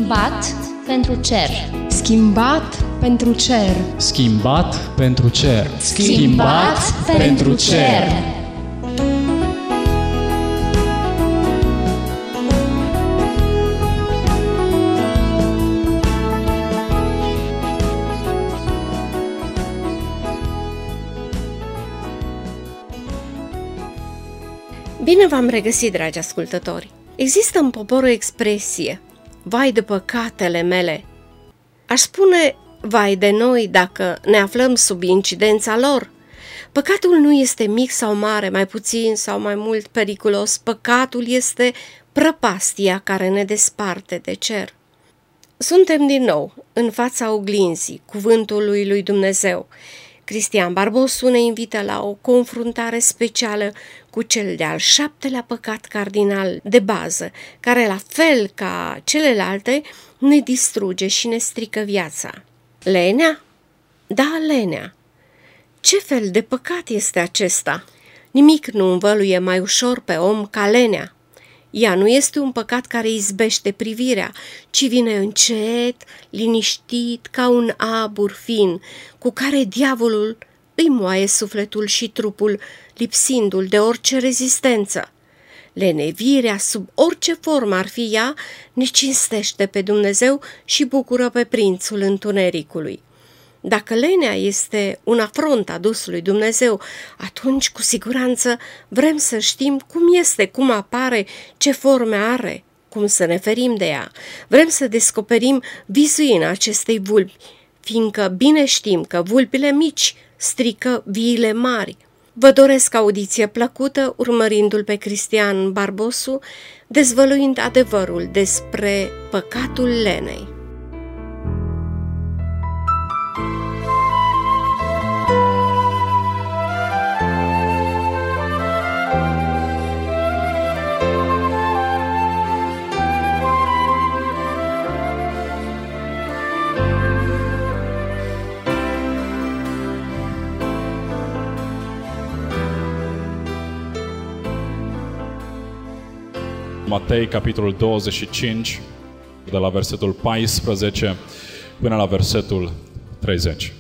Schimbat pentru cer. Schimbat pentru cer. Schimbat pentru cer. Schimbat pentru cer. Bine v-am regăsit, dragi ascultători! Există în popor o expresie, vai de păcatele mele. Aș spune, vai de noi dacă ne aflăm sub incidența lor. Păcatul nu este mic sau mare, mai puțin sau mai mult periculos. Păcatul este prăpastia care ne desparte de cer. Suntem din nou în fața oglinzii cuvântului lui Dumnezeu. Cristian Barbosu ne invită la o confruntare specială cu cel de-al 7-lea păcat cardinal de bază, care, la fel ca celelalte, ne distruge și ne strică viața. Lenea? Da, lenea. Ce fel de păcat este acesta? Nimic nu învăluie mai ușor pe om ca lenea. Ea nu este un păcat care izbește privirea, ci vine încet, liniștit, ca un abur fin, cu care diavolul îi moaie sufletul și trupul, lipsindu-l de orice rezistență. Lenevirea, sub orice formă ar fi ea, ne cinstește pe Dumnezeu și bucură pe prințul întunericului. Dacă lenea este un afront adus lui Dumnezeu, atunci cu siguranță vrem să știm cum este, cum apare, ce forme are, cum să ne ferim de ea. Vrem să descoperim vizuina acestei vulpi, fiindcă bine știm că vulpile mici strică viile mari. Vă doresc audiție plăcută urmărindu-l pe Cristian Barbosu, dezvăluind adevărul despre păcatul lenei. Matei, capitolul 25, de la versetul 14 până la versetul 30.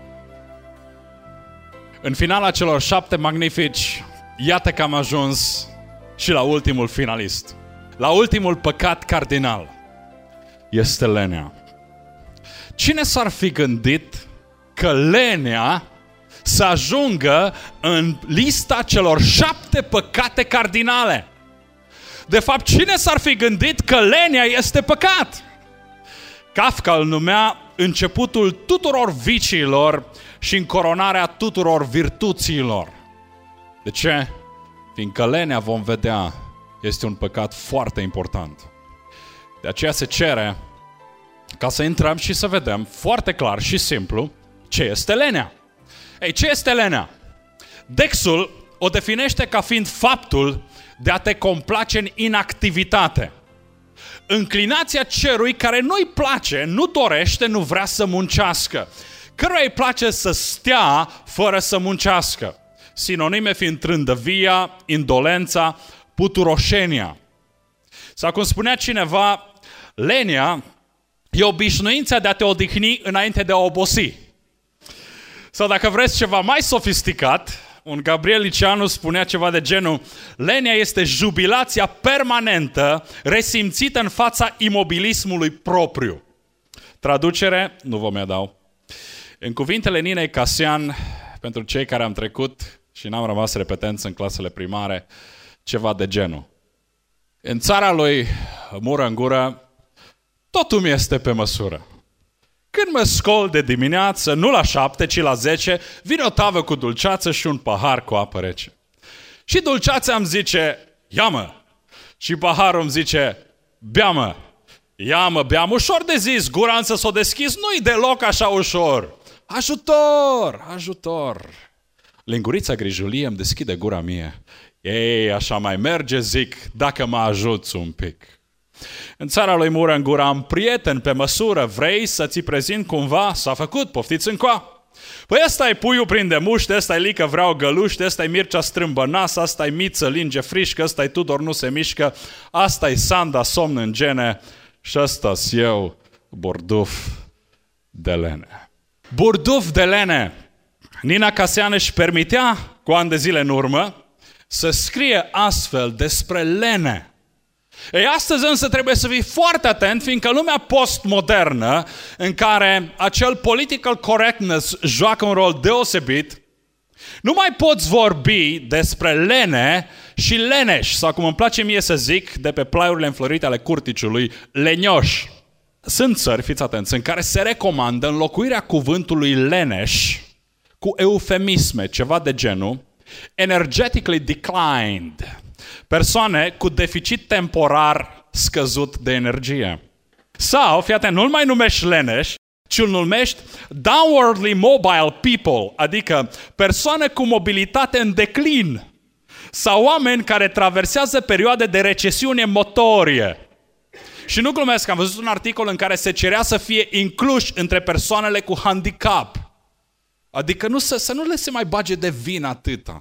În finala celor 7 magnifici, iată că am ajuns și la ultimul finalist. La ultimul păcat cardinal. Este lenea. Cine s-ar fi gândit că lenea să ajungă în lista celor 7 păcate cardinale? De fapt, cine s-ar fi gândit că lenea este păcat? Kafka îl numea începutul tuturor viciilor și încoronarea tuturor virtuților. De ce? Fiindcă lenea, vom vedea, este un păcat foarte important. De aceea se cere ca să intrăm și să vedem foarte clar și simplu ce este lenea. Ei, ce este lenea? Dexul o definește ca fiind faptul de a te complace în inactivitate. Înclinația cerului care nu-i place, nu dorește, nu vrea să muncească. Căruia îi place să stea fără să muncească. Sinonime fiind trândăvia, indolența, puturoșenia. Sau cum spunea cineva, lenea e obișnuința de a te odihni înainte de a obosi. Sau dacă vreți ceva mai sofisticat, un Gabriel Liceanu spunea ceva de genul: lenea este jubilația permanentă resimțită în fața imobilismului propriu. Traducere, nu vă mai dau. În cuvintele Ninei Casian, pentru cei care am trecut și n-am rămas repetenți în clasele primare, ceva de genul: în țara lui Mură în Gură, totul mi este pe măsură. Când mă scol de dimineață, nu la 7, ci la 10, vine o tavă cu dulceață și un pahar cu apă rece. Și dulceața îmi zice, ia-mă. Și paharul îmi zice, bea-mă. Ia-mă, beam. Ușor de zis, gura însă s-o deschis, nu-i deloc așa ușor. Ajutor, ajutor. Lingurița grijulie îmi deschide gura mie. Ei, așa mai merge, zic, dacă mă ajuți un pic. În țara lui Mură în Gură am prieten pe măsură, vrei să ți prezint cumva? S-a făcut, poftiți încoa. Păi ăsta-i puiul prinde muște, ăsta-i Lică vreau găluște, ăsta-i Mircea strâmbă nas, ăsta-i Miță linge frișcă, ăsta-i Tudor nu se mișcă, asta-i Sanda somn în gene Și ăsta-s eu, burduf de lene. Burduf de lene. Nina Casean își permitea, cu ani de zile în urmă, să scrie astfel despre lene. Ei, astăzi însă trebuie să fii foarte atent, fiindcă lumea postmodernă, în care acel political correctness joacă un rol deosebit, nu mai poți vorbi despre lene și leneș, sau cum îmi place mie să zic, de pe plaiurile înflorite ale Curticiului, lenioș. Sunt țări, fiți atenți, în care se recomandă înlocuirea cuvântului leneș cu eufemisme, ceva de genul energetically declined, persoane cu deficit temporar scăzut de energie. Sau, fii atent, nu-l mai numești leneș, ci îl numești downwardly mobile people, adică persoane cu mobilitate în declin, sau oameni care traversează perioade de recesiune motorie. Și nu glumesc, am văzut un articol în care se cerea să fie incluși între persoanele cu handicap. Adică să nu le se mai bage de vină atâta.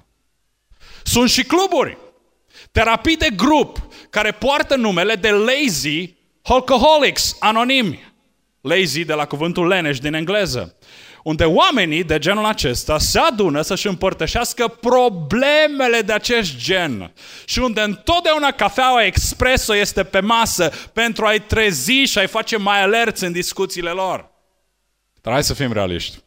Sunt și cluburi, terapii de grup, care poartă numele de Lazy Alcoholics Anonimi. Lazy de la cuvântul leneș din engleză. Unde oamenii de genul acesta se adună să-și împărtășească problemele de acest gen. Și unde întotdeauna cafeaua espresso este pe masă pentru a-i trezi și a-i face mai alerți în discuțiile lor. Dar hai să fim realiști.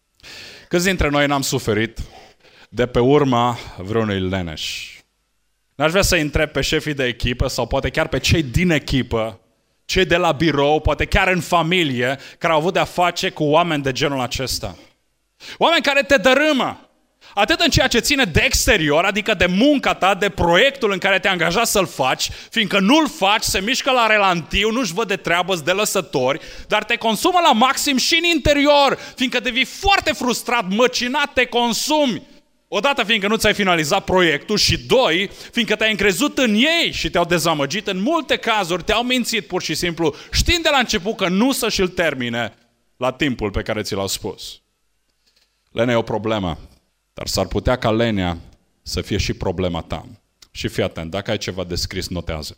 Câți dintre noi n-am suferit de pe urma vreunui leneș? N-aș vrea să întreb pe șefii de echipă sau poate chiar pe cei din echipă, cei de la birou, poate chiar în familie, care au avut de-a face cu oameni de genul acesta. Oameni care te dărâmă, atât în ceea ce ține de exterior, adică de munca ta, de proiectul în care te-ai angajat să-l faci, fiindcă nu-l faci, se mișcă la relantiu, nu-și văd de treabă, îți dă lăsători, dar te consumă la maxim și în interior, fiindcă devii foarte frustrat, măcinat, te consumi. Odată, fiindcă nu ți-ai finalizat proiectul și doi, fiindcă te-ai încrezut în ei și te-au dezamăgit în multe cazuri, te-au mințit pur și simplu, știind de la început că nu să-și-l termine la timpul pe care ți l-au spus. Lenea e o problemă, dar s-ar putea ca lenea să fie și problema ta. Și fii atent, dacă ai ceva de scris, notează.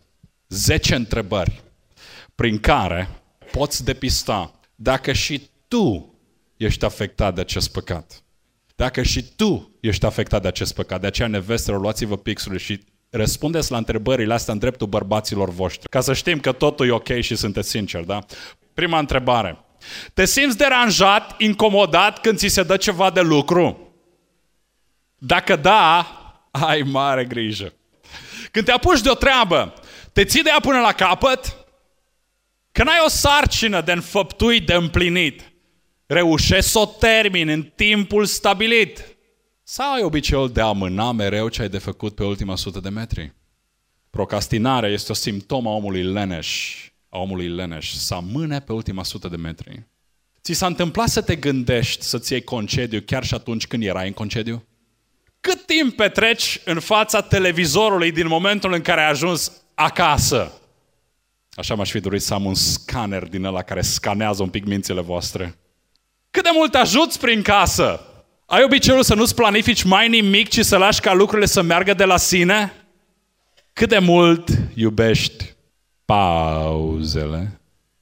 10 întrebări prin care poți depista dacă și tu ești afectat de acest păcat. Dacă și tu ești afectat de acest păcat, de aceea, nevestelor, luați-vă pixurile și răspundeți la întrebările astea în dreptul bărbaților voștri, ca să știm că totul e ok și sunteți sinceri, da? Prima întrebare. Te simți deranjat, incomodat când ți se dă ceva de lucru? Dacă da, ai mare grijă. Când te apuci de o treabă, te ții de ea până la capăt? Când ai o sarcină de înfăptuit, de împlinit, reușești să o termini în timpul stabilit? Sau ai obiceiul de a amâna mereu ce ai de făcut pe ultima 100 de metri? Procrastinarea este o simptomă a omului leneș, să amâne pe ultima 100 de metri. Ți s-a întâmplat să te gândești să-ți iei concediu chiar și atunci când erai în concediu? Cât timp petreci în fața televizorului din momentul în care ai ajuns acasă? Așa m-aș fi dorit să am un scanner din ăla care scanează un pic mințile voastre. Cât de mult ajuți prin casă? Ai obiceiul să nu-ți planifici mai nimic, ci să lași ca lucrurile să meargă de la sine? Cât de mult iubești pauzele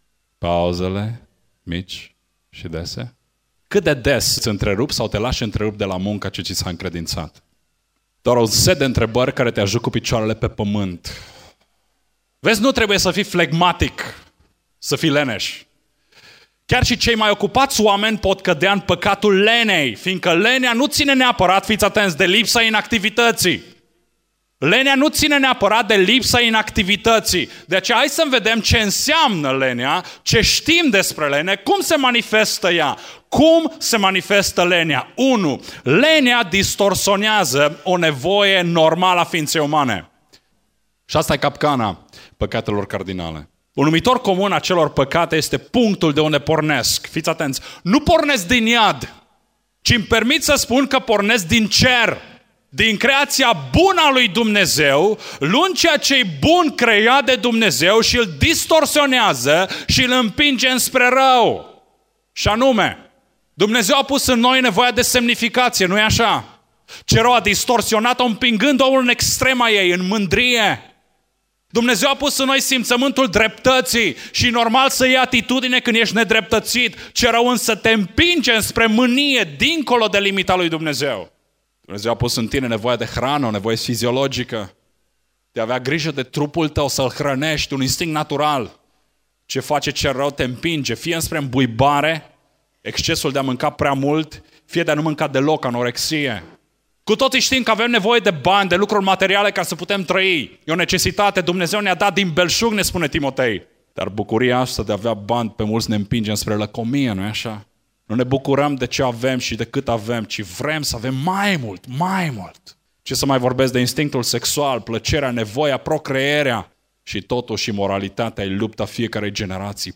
mici și dese? Cât de des îți întrerupi sau te lași întrerup de la munca ce ți s-a încredințat? Doar un set de întrebări care te ajută cu picioarele pe pământ. Vezi, nu trebuie să fii flegmatic, să fii leneș. Chiar și cei mai ocupați oameni pot cădea în păcatul lenei, fiindcă lenea nu ține neapărat, fiți atenți, de lipsa inactivității. Lenea nu ține neapărat de lipsa inactivității. De aceea hai să vedem ce înseamnă lenea, ce știm despre lene, cum se manifestă ea. Cum se manifestă lenea? 1. Lenea distorsionează o nevoie normală a ființei umane. Și asta e capcana păcatelor cardinale. Un numitor comun a celor păcate este punctul de unde pornesc. Fiți atenți, nu pornesc din iad, ci îmi permit să spun că pornesc din cer, din creația bună a lui Dumnezeu, luând ceea ce e bun creat de Dumnezeu și îl distorsionează și îl împinge înspre rău. Și anume, Dumnezeu a pus în noi nevoia de semnificație, nu-i așa? Ce rău a distorsionat-o împingând-o în extrema ei, în mândrie. Dumnezeu a pus în noi simțământul dreptății și normal să iei atitudine când ești nedreptățit, ce rău însă te împinge înspre mânie, dincolo de limita lui Dumnezeu. Dumnezeu a pus în tine nevoia de hrană, o nevoie fiziologică, de a avea grijă de trupul tău, să-l hrănești, un instinct natural. Ce face ce rău te împinge, fie înspre îmbuibare, excesul de a mânca prea mult, fie de a nu mânca deloc, anorexie. Cu toții știm că avem nevoie de bani, de lucruri materiale ca să putem trăi. E o necesitate, Dumnezeu ne-a dat din belșug, ne spune Timotei. Dar bucuria asta de a avea bani pe mulți ne împinge înspre lăcomie, nu-i așa? Nu ne bucurăm de ce avem și de cât avem, ci vrem să avem mai mult, mai mult. Ce să mai vorbesc de instinctul sexual, plăcerea, nevoia, procreerea și totuși moralitatea e lupta fiecarei generații.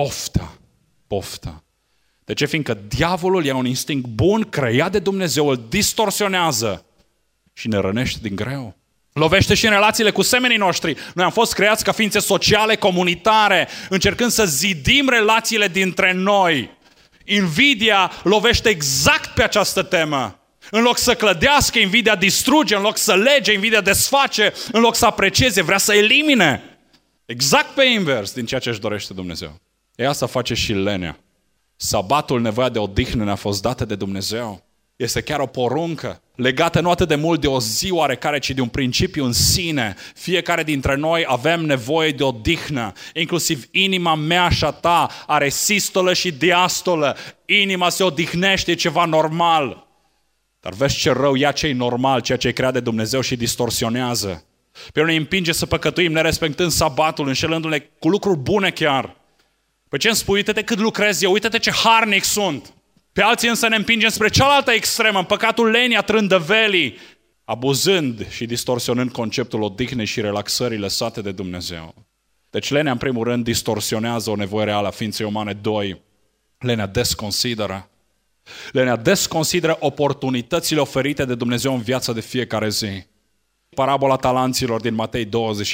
Pofta. De ce? Fiindcă diavolul ia un instinct bun, creat de Dumnezeu, îl distorsionează și ne rănește din greu. Lovește și în relațiile cu semenii noștri. Noi am fost creați ca ființe sociale, comunitare, încercând să zidim relațiile dintre noi. Invidia lovește exact pe această temă. În loc să clădească, invidia distruge, în loc să lege, invidia desface, în loc să aprecieze, vrea să elimine. Exact pe invers din ceea ce își dorește Dumnezeu. E asta face și lenea. Sabatul, nevoia de odihnă ne-a fost dată de Dumnezeu. Este chiar o poruncă, legată nu atât de mult de o zi oarecare, ci de un principiu în sine. Fiecare dintre noi avem nevoie de odihnă, inclusiv inima mea și a ta are sistolă și diastolă. Inima se odihnește, e ceva normal. Dar vezi ce rău ia ce-i normal, ceea ce-i creat de Dumnezeu și distorsionează. Pe noi îi împinge să păcătuim nerespectând sabatul, înșelându-ne cu lucruri bune chiar. Păi ce îmi spui? Uite-te cât lucrez eu, uite-te ce harnic sunt. Pe alții însă ne împingem spre cealaltă extremă, în păcatul lenii, a trândăvelii, abuzând și distorsionând conceptul odihnei și relaxării lăsate de Dumnezeu. Deci lenea, în primul rând, distorsionează o nevoie reală a ființei umane. 2. Lenea desconsideră. Lenea desconsideră oportunitățile oferite de Dumnezeu în viața de fiecare zi. Parabola talanților din Matei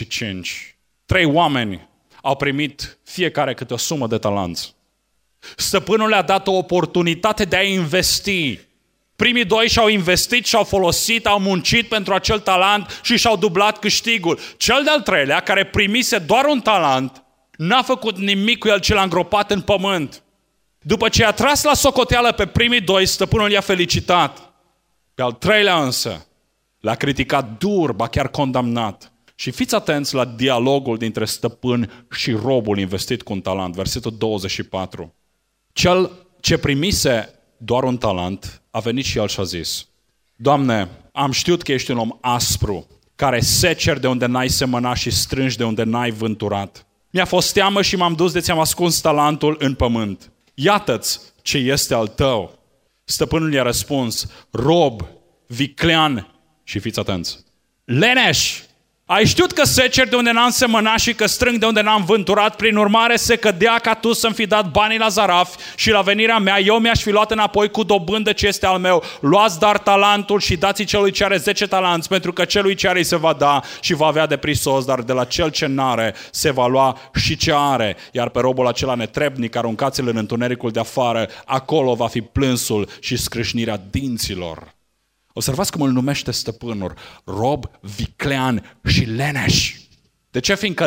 25. 3 oameni au primit fiecare câte o sumă de talanți. Stăpânul le-a dat o oportunitate de a investi. Primii 2 și-au investit, și-au folosit, au muncit pentru acel talent și și-au dublat câștigul. Cel de-al 3-lea, care primise doar un talent, n-a făcut nimic cu el, ci l-a îngropat în pământ. După ce a tras la socoteală pe primii 2, stăpânul i-a felicitat. Pe al 3-lea însă l-a criticat dur, ba chiar condamnat. Și fiți atenți la dialogul dintre stăpân și robul investit cu un talent. Versetul 24. Cel ce primise doar un talent a venit și el și a zis: Doamne, am știut că ești un om aspru, care seceri de unde n-ai semănat și strângi de unde n-ai vânturat. Mi-a fost teamă și m-am dus de ți-am ascuns talentul în pământ. Iată-ți ce este al tău. Stăpânul i-a răspuns: rob, viclean și fiți atenți, leneș! Ai știut că seceri de unde n-am semănat și că strâng de unde n-am vânturat, prin urmare se cădea ca tu să-mi fi dat banii la zarafi și la venirea mea eu mi-aș fi luat înapoi cu dobândă ce este al meu. Luați dar talentul și dați-i celui ce are 10 talanți, pentru că celui ce are îi se va da și va avea de prisos, dar de la cel ce n-are se va lua și ce are. Iar pe robul acela netrebnic aruncați-l în întunericul de afară, acolo va fi plânsul și scrâșnirea dinților. Observați cum îl numește stăpânul: rob, viclean și leneș. De ce? Fiindcă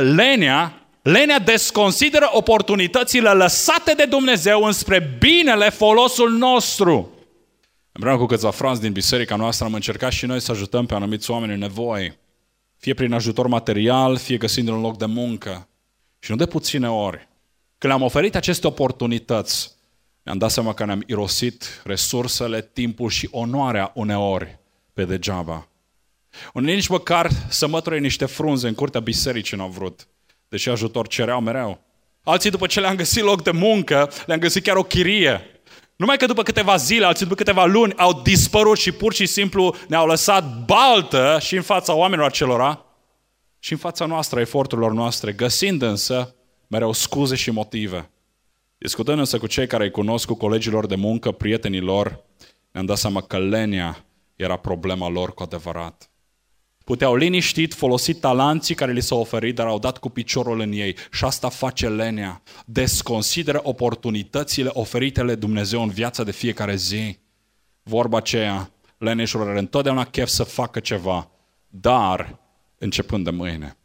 lenea desconsideră oportunitățile lăsate de Dumnezeu înspre binele, folosul nostru. Împreună cu câțiva frați din biserica noastră am încercat și noi să ajutăm pe anumiți oameni în nevoie, fie prin ajutor material, fie găsind un loc de muncă. Și nu de puține ori, când le-am oferit aceste oportunități, ne-am dat seama că ne-am irosit resursele, timpul și onoarea uneori pe degeaba. Unii nici măcar să măture niște frunze în curtea bisericii n-au vrut, deși ajutor cereau mereu. Alții, după ce le-am găsit loc de muncă, le-am găsit chiar o chirie. Numai că după câteva zile, alții după câteva luni au dispărut și pur și simplu ne-au lăsat baltă și în fața oamenilor acelora și în fața noastră, eforturilor noastre, găsind însă mereu scuze și motive. Discutând însă cu cei care îi cunosc, cu colegilor de muncă, prietenii lor, ne-am dat seama că lenia era problema lor cu adevărat. Puteau liniștit folosi talanții care li s-au oferit, dar au dat cu piciorul în ei. Și asta face lenea. Desconsideră oportunitățile oferitele Dumnezeu în viața de fiecare zi. Vorba aceea, leneșul are întotdeauna chef să facă ceva, dar începând de mâine.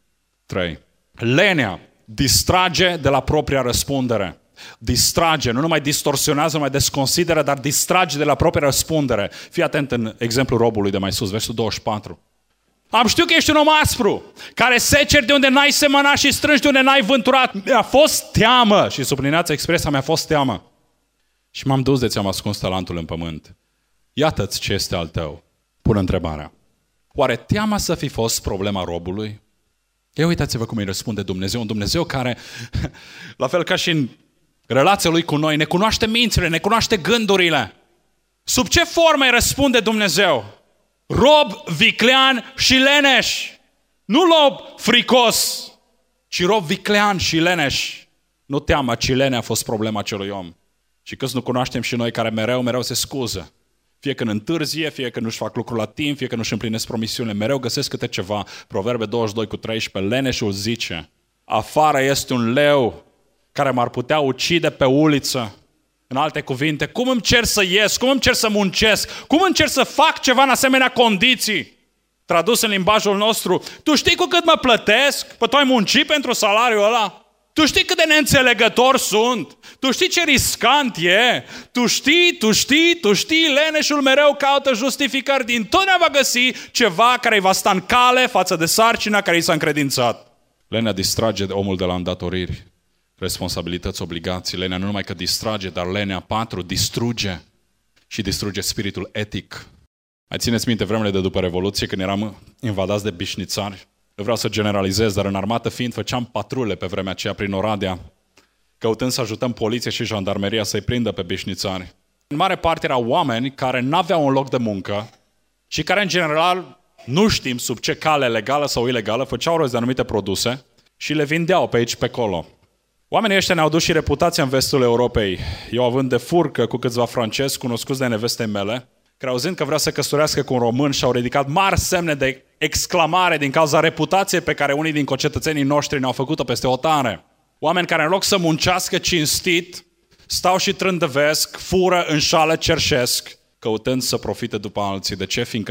3. Lenea distrage de la propria răspundere. Distrage, nu numai distorsionează, nu mai desconsideră, dar distrage de la propria răspundere. Fii atent în exemplul robului de mai sus, versul 24. Am știut că ești un om aspru, care seceri de unde n-ai semănat și strângi de unde n-ai vânturat. Mi-a fost teamă, și sublineați expresia, mi-a fost teamă. Și m-am dus de ți-am ascuns talentul în pământ. Iată-ți ce este al tău. Pun întrebarea. Oare teama să fi fost problema robului? Ia uitați-vă cum îi răspunde Dumnezeu. Un Dumnezeu care, la fel ca și în relația Lui cu noi, ne cunoaște mințile, ne cunoaște gândurile. Sub ce formă îi răspunde Dumnezeu? Rob viclean și leneș. Nu rob fricos, ci rob viclean și leneș. Nu teama, ci lenea a fost problema acelui om. Și câți nu cunoaștem și noi care mereu se scuză. Fie că întârzie, fie că nu-și fac lucrul la timp, fie că nu-și împlinesc promisiunile. Mereu găsesc câte ceva. Proverbe 22:13, leneșul zice, afară este un leu care m-ar putea ucide pe uliță. În alte cuvinte, cum îmi cer să ies, cum îmi cer să muncesc, cum îmi cer să fac ceva în asemenea condiții? Tradus în limbajul nostru, tu știi cu cât mă plătesc? Păi tu ai muncit pentru salariul ăla? Tu știi cât de neînțelegător sunt? Tu știi ce riscant e? Tu știi, leneșul mereu caută justificări. Dintotdeauna va găsi ceva care îi va sta în cale față de sarcina care i s-a încredințat. Lenea distrage omul de la îndatoriri, responsabilități, obligații. Lenea nu numai că distrage, dar lenea 4 distruge și distruge spiritul etic. Mai țineți minte vremurile de după Revoluție, când eram invadați de bișnițari? Eu vreau să generalizez, dar în armată fiind, făceam patrule pe vremea aceea prin Oradea, căutând să ajutăm poliția și jandarmeria să-i prindă pe bișnițari. În mare parte erau oameni care n-aveau un loc de muncă și care, în general, nu știm sub ce cale legală sau ilegală, făceau rost de anumite produse și le vindeau pe aici, pe acolo. Oamenii ăștia ne-au dus și reputația în vestul Europei. Eu având de furcă cu câțiva francezi cunoscuți de nevestei mele, care auzind că vrea să căsătorească cu un român și-au ridicat mari semne de exclamare din cauza reputației pe care unii din concetățenii noștri ne-au făcut-o peste hotare. Oameni care în loc să muncească cinstit, stau și trândăvesc, fură, înșală, cerșesc, căutând să profite după alții. De ce? Fiindcă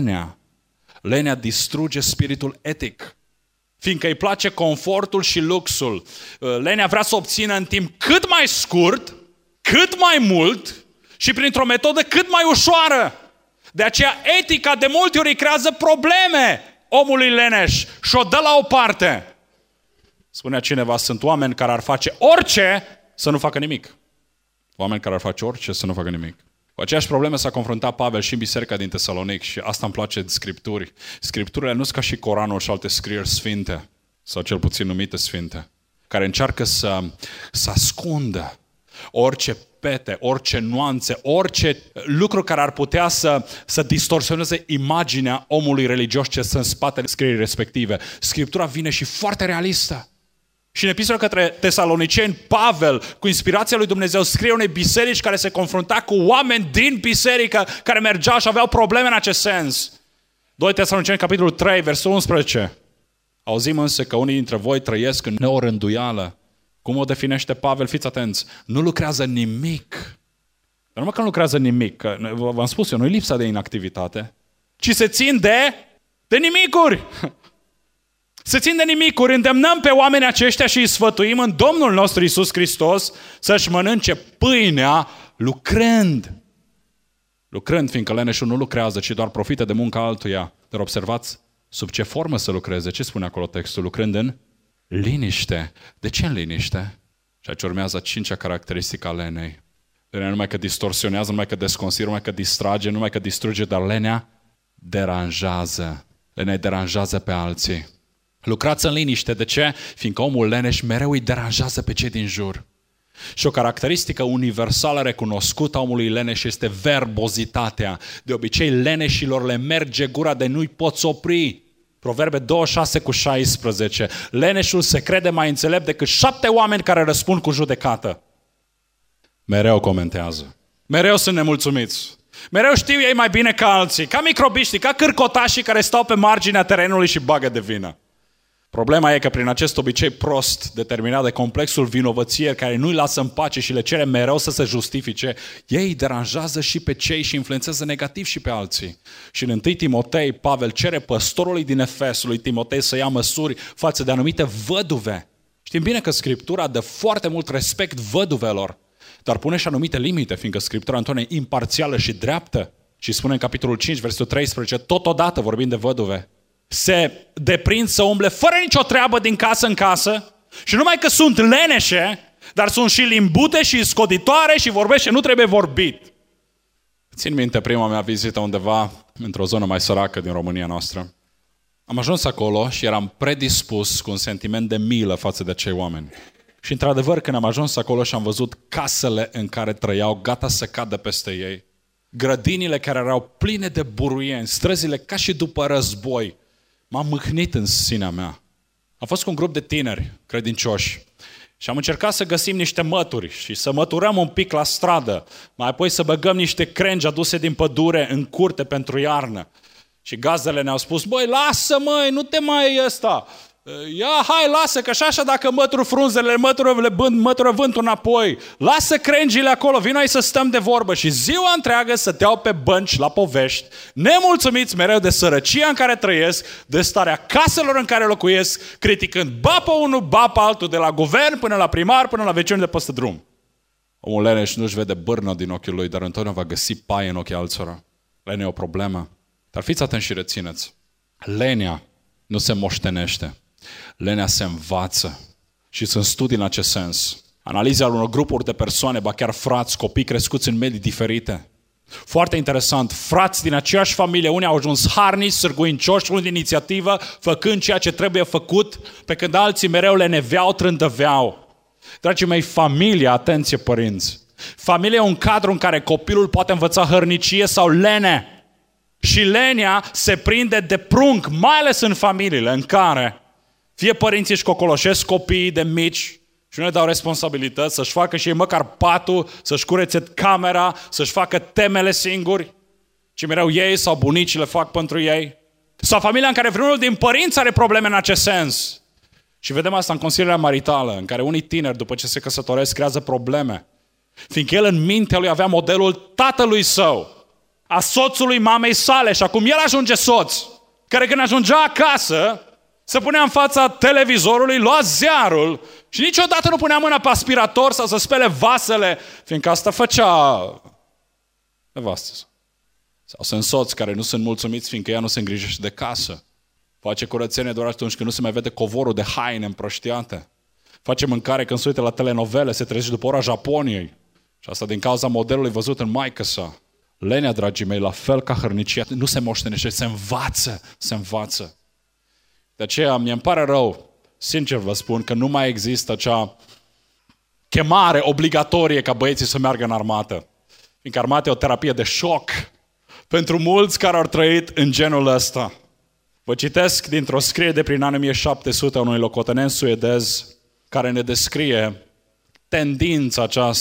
lenea distruge spiritul etic. Fiindcă îi place confortul și luxul. Lenea vrea să obțină în timp cât mai scurt, cât mai mult și printr-o metodă cât mai ușoară. De aceea etica de multe ori creează probleme omului leneș și o dă la o parte. Spunea cineva, sunt oameni care ar face orice să nu facă nimic. Oameni care ar face orice să nu facă nimic. Cu aceeași problemă s-a confruntat Pavel și în biserica din Tesalonic și asta îmi place în Scripturi. Scripturile nu sunt ca și Coranul și alte scrieri sfinte, sau cel puțin numite sfinte, care încearcă să ascundă orice pete, orice nuanțe, orice lucru care ar putea să distorsioneze imaginea omului religios ce stă în spatele scrierii respective. Scriptura vine și foarte realistă. Și în epistola către Tesaloniceni, Pavel, cu inspirația lui Dumnezeu, scrie unei biserici care se confrunta cu oameni din biserică care mergeau și aveau probleme în acest sens. 2 Tesaloniceni, capitolul 3, versul 11. Auzim însă că unii dintre voi trăiesc în neorânduială. Cum o definește Pavel? Fiți atenți. Nu lucrează nimic. Dar numai că nu lucrează nimic, că v-am spus eu, nu e lipsa de inactivitate, ci se țin de nimicuri. Se țin de nimicuri. Îndemnăm pe oamenii aceștia și îi sfătuim în Domnul nostru Iisus Hristos să-și mănânce pâinea lucrând. Lucrând, fiindcă leneșul nu lucrează, ci doar profită de munca altuia. Dar observați sub ce formă să lucreze. Ce spune acolo textul? Lucrând în liniște. De ce în liniște? Și aici urmează a 5-a caracteristică a lenei. Lenea nu numai că distorsionează, nu numai că desconsideră, nu numai că distrage, nu numai că distruge, dar lenea deranjează. Lenea deranjează pe alții. Lucrați în liniște. De ce? Fiindcă omul leneș mereu îi deranjează pe cei din jur. Și o caracteristică universală recunoscută a omului leneș este verbozitatea. De obicei leneșilor le merge gura de nu-i poți opri. Proverbe 26:16. Leneșul se crede mai înțelept decât 7 oameni care răspund cu judecată. Mereu comentează. Mereu sunt nemulțumiți. Mereu știu ei mai bine ca alții. Ca microbiștii, ca cârcotașii care stau pe marginea terenului și bagă de vină. Problema e că prin acest obicei prost, determinat de complexul vinovăției care nu-i lasă în pace și le cere mereu să se justifice, ei îi deranjează și pe cei și influențează negativ și pe alții. Și în 1 Timotei, Pavel cere păstorului din Efes, lui Timotei, să ia măsuri față de anumite văduve. Știm bine că Scriptura dă foarte mult respect văduvelor, dar pune și anumite limite, fiindcă Scriptura întotdeauna e imparțială și dreaptă. Și spune în capitolul 5, versetul 13, totodată vorbind de văduve, se deprind să umble fără nicio treabă din casă în casă și numai că sunt leneșe, dar sunt și limbute și scoditoare și vorbește, nu trebuie vorbit. Țin minte prima mea vizită undeva într-o zonă mai săracă din România noastră. Am ajuns acolo și eram predispus cu un sentiment de milă față de acei oameni. Și într-adevăr, când am ajuns acolo și am văzut casele în care trăiau, gata să cadă peste ei, grădinile care erau pline de buruieni, străzile ca și după război, m-am mâhnit în sinea mea. Am fost cu un grup de tineri credincioși și am încercat să găsim niște mături și să măturăm un pic la stradă, mai apoi să băgăm niște crengi aduse din pădure în curte pentru iarnă. Și gazdele ne-au spus, băi, lasă măi, nu te mai ăsta, ia, hai, lasă, că așa dacă mătură frunzele, mătură vântul înapoi, lasă crengile acolo, vino aici să stăm de vorbă. Și ziua întreagă stăteau pe bănci la povești, nemulțumiți mereu de sărăcia în care trăiesc, de starea caselor în care locuiesc, criticând ba pe unul, ba pe altul, de la guvern până la primar, până la vecinul de peste drum. Omul leneș nu-și vede bârnă din ochiul lui, dar întotdeauna va găsi paie în ochii altora. Lenea e o problemă. Dar fiți atenți și rețineți. Lenea nu se moștenește. Lenea se învață. Și sunt studii în acest sens. Analize ale unor grupuri de persoane, ba chiar frați, copii crescuți în medii diferite. Foarte interesant, frați din aceeași familie, unii au ajuns harnici, sârguincioși, unii din inițiativă, făcând ceea ce trebuie făcut, pe când alții mereu leneveau, trândăveau. Dragii mei, familia, atenție părinți, familia e un cadru în care copilul poate învăța hărnicie sau lene. Și lenea se prinde de prunc, mai ales în familiile în care fie părinții își cocoloșesc copiii de mici și nu le dau responsabilități, să-și facă și ei măcar patul, să-și curețe camera, să-și facă temele singuri, ci mereu ei sau bunicii le fac pentru ei. Sau familia în care vreunul din părinți are probleme în acest sens. Și vedem asta în consilierea maritală, în care unii tineri, după ce se căsătoresc, creează probleme. Fiindcă el în mintea lui avea modelul tatălui său, a soțului mamei sale, și acum el ajunge soț, care când ajungea acasă, se punea în fața televizorului, lua ziarul și niciodată nu punea mâna pe aspirator sau să spele vasele, fiindcă asta făcea nevastă. Sau sunt soți care nu sunt mulțumiți fiindcă ea nu se îngrijește de casă. Face curățenie doar atunci când nu se mai vede covorul de haine împrăștiate. Face mâncare când se uită la telenovele, se trezește după ora Japoniei. Și asta din cauza modelului văzut în maică sa. Lenea, dragii mei, la fel ca hărnicia, nu se moștenește, se învață. De aceea mi-mi pare rău, sincer vă spun, că nu mai există acea chemare obligatorie ca băieții să meargă în armată. Fiindcă armata e o terapie de șoc pentru mulți care au trăit în genul ăsta. Vă citesc dintr-o scriere de prin anul 1700 a unui locotenent suedez care ne descrie tendința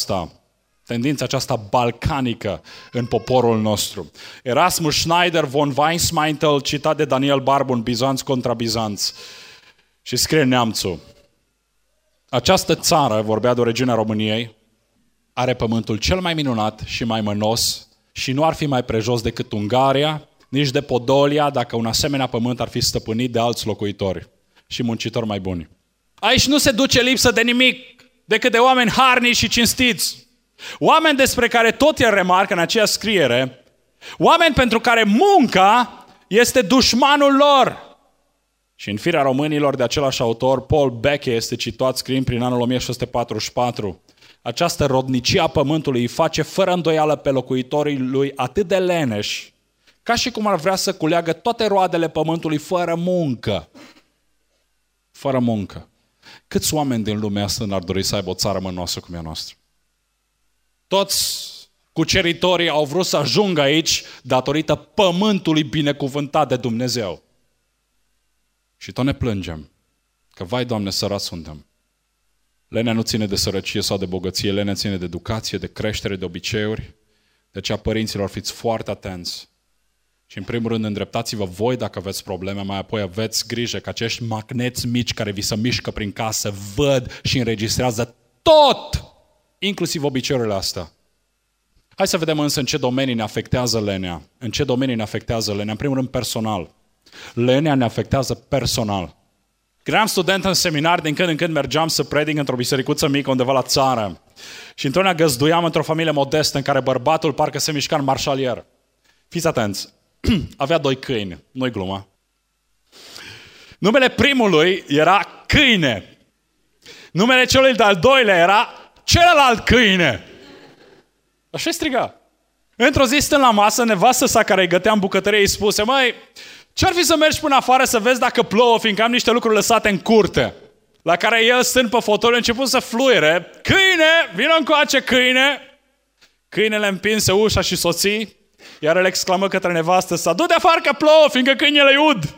aceasta balcanică în poporul nostru. Erasmus Schneider von Weissmeintel, citat de Daniel Barbu în Bizanț contra Bizanț. Și scrie neamțul: această țară, vorbea de o regiune a României, are pământul cel mai minunat și mai mănos și nu ar fi mai prejos decât Ungaria, nici de Podolia, dacă un asemenea pământ ar fi stăpânit de alți locuitori și muncitori mai buni. Aici nu se duce lipsă de nimic decât de oameni harnici și cinstiți. Oameni despre care tot el remarcă în aceea scriere, oameni pentru care munca este dușmanul lor. Și în Firea Românilor de același autor, Paul Becke, este citat scriind prin anul 1644. Această rodnicie a pământului îi face fără îndoială pe locuitorii lui atât de leneși, ca și cum ar vrea să culeagă toate roadele pământului fără muncă. Fără muncă. Câți oameni din lumea asta n-ar dori să aibă o țară mănoasă cum e a noastră? Toți cuceritorii au vrut să ajungă aici datorită pământului binecuvântat de Dumnezeu. Și tot ne plângem că, vai, Doamne, sărați suntem. Lenea nu ține de sărăcie sau de bogăție, lenea ține de educație, de creștere, de obiceiuri. De aceea, părinților, fiți foarte atenți Și în primul rând îndreptați-vă voi dacă aveți probleme, mai apoi aveți grijă că acești magneți mici care vi se mișcă prin casă văd și înregistrează tot, inclusiv obiceiurile astea. Hai să vedem însă în ce domenii ne afectează lenea. În ce domenii ne afectează lenea? În primul rând personal. Lenea ne afectează personal. Când eram student în seminar, din când în când mergeam să predic într-o bisericuță mică undeva la țară. Și întotdeauna găzduiam într-o familie modestă în care bărbatul parcă se mișca în marșalier. Fiți atenți, avea 2 câini, nu-i glumă. Numele primului era Câine. Numele celui de-al doilea era Celălalt Câine. Așa striga. Într-o zi stând la masă, nevastă sa care îi gătea în bucătărie îi spuse: măi, ce-ar fi să mergi până afară să vezi dacă plouă, fiindcă am niște lucruri lăsate în curte. La care el, stând pe fotoliu, a început să fluiere. Câine, vină încoace, câine! Câinele împinse ușa și soții, iar el exclamă către nevastă sa: du-te afară că plouă, fiindcă câinele iud!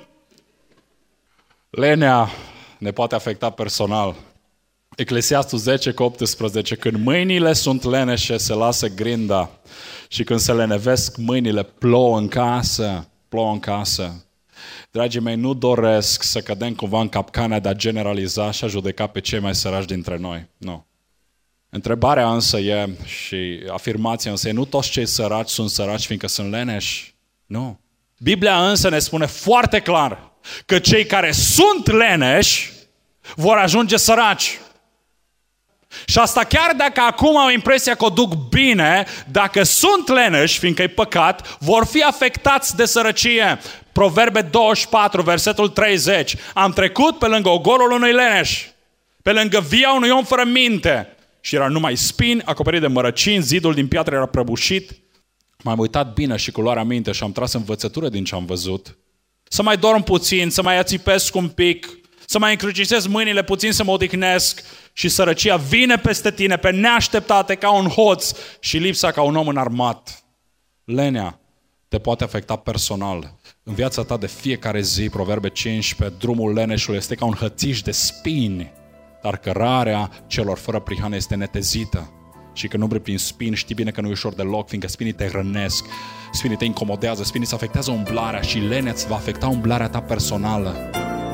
Lenea ne poate afecta personal. Eclesiastul 10:18, când mâinile sunt leneșe, se lasă grinda. Și când se lenevesc mâinile, plouă în casă. Plouă în casă. Dragii mei, nu doresc să cădem cumva în capcana de a generaliza și a judeca pe cei mai săraci dintre noi. Nu. Întrebarea însă e, și afirmația însă e, nu toți cei săraci sunt săraci fiindcă sunt leneși. Nu. Biblia însă ne spune foarte clar că cei care sunt leneși vor ajunge săraci. Și asta chiar dacă acum au impresia că o duc bine, dacă sunt leneși, fiindcă e păcat, vor fi afectați de sărăcie. Proverbe 24, versetul 30. Am trecut pe lângă ogorul unui leneș, pe lângă via unui om fără minte. Și era numai spini, acoperit de mărăcini, zidul din piatră era prăbușit. M-am uitat bine și cu luarea minte și am tras învățătură din ce am văzut. Să mai dorm puțin, să mai ațipesc un pic, să mai încrucișez mâinile puțin, să mă odihnesc. Și sărăcia vine peste tine pe neașteptate ca un hoț și lipsa ca un om înarmat. Lenea te poate afecta personal. În viața ta de fiecare zi, Proverbe 15, drumul leneșului este ca un hățiș de spini, dar cărarea celor fără prihană este netezită. Și când umbli prin spini, știi bine că nu e ușor deloc, fiindcă spinii te hrănesc, spinii te incomodează, spinii îți afectează umblarea și lenea îți va afecta umblarea ta personală.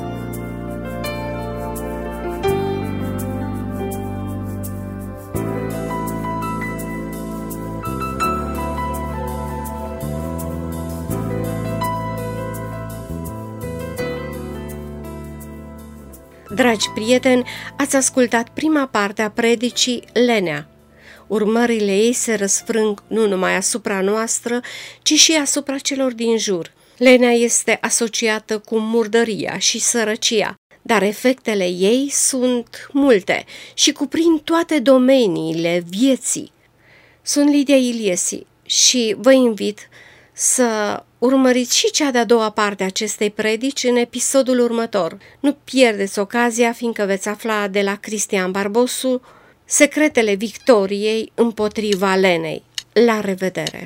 Dragi prieteni, ați ascultat prima parte a predicii Lenea. Urmările ei se răsfrâng nu numai asupra noastră, ci și asupra celor din jur. Lenea este asociată cu murdăria și sărăcia, dar efectele ei sunt multe și cuprind toate domeniile vieții. Sunt Lidia Iliesi și vă invit să urmăriți și cea de-a doua parte a acestei predici în episodul următor. Nu pierdeți ocazia, fiindcă veți afla de la Cristian Barbosu secretele victoriei împotriva lenei. La revedere!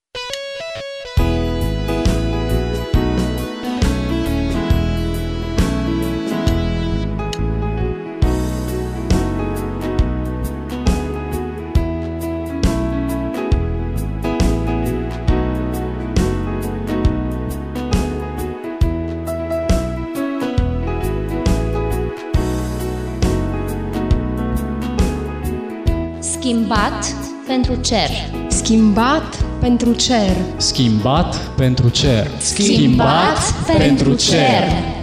Schimbat pentru cer. Schimbat pentru cer. Schimbat pentru cer. Schimbat pentru cer.